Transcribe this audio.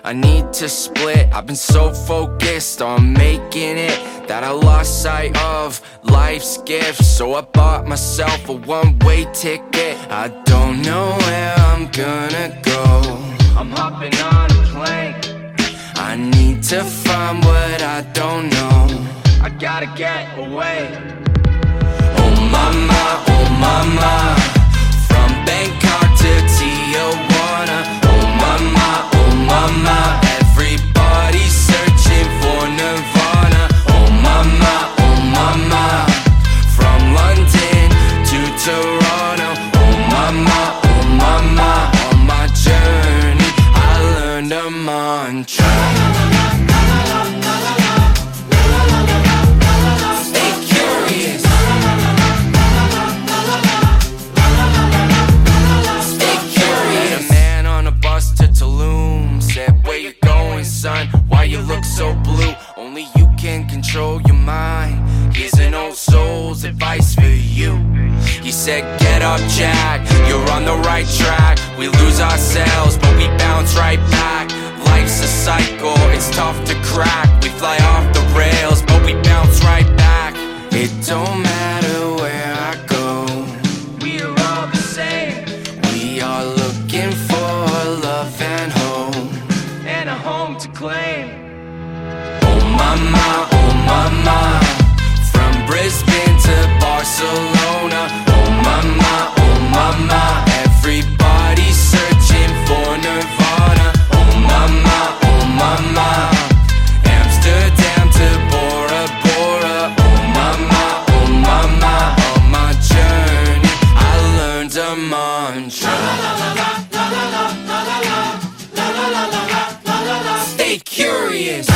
I need to split. I've been so focused on making it that I lost sight of life's gifts. So I bought myself a one-way ticket. I don't know where I'm gonna go. I'm hopping on a plane. I need to find what I don't know. I gotta get away. Oh mama, from Bangkok to Tijuana. Oh mama, everybody's searching for Nirvana. Oh mama, from London to Toronto. Oh mama, on my journey I learned a mantra. Stay curious. Stay curious. A man on a bus to Tulum said, where you going, son? Why you look so blue? Only you can control your mind. Here's an old soul's advice for you. He said, get up, Jack, you're on the right track. We lose ourselves, but we bounce right back. Life's a cycle, it's tough to crack. We fly off the rails, but we bounce right back. It don't matter where I go, we are all the same. We are looking for love and home, and a home to claim. Oh mama, from Brisbane to Barcelona. Oh mama, everybody's searching for Nirvana. Oh mama, Amsterdam to Bora Bora. Oh mama, on my journey I learned a mantra. Stay curious.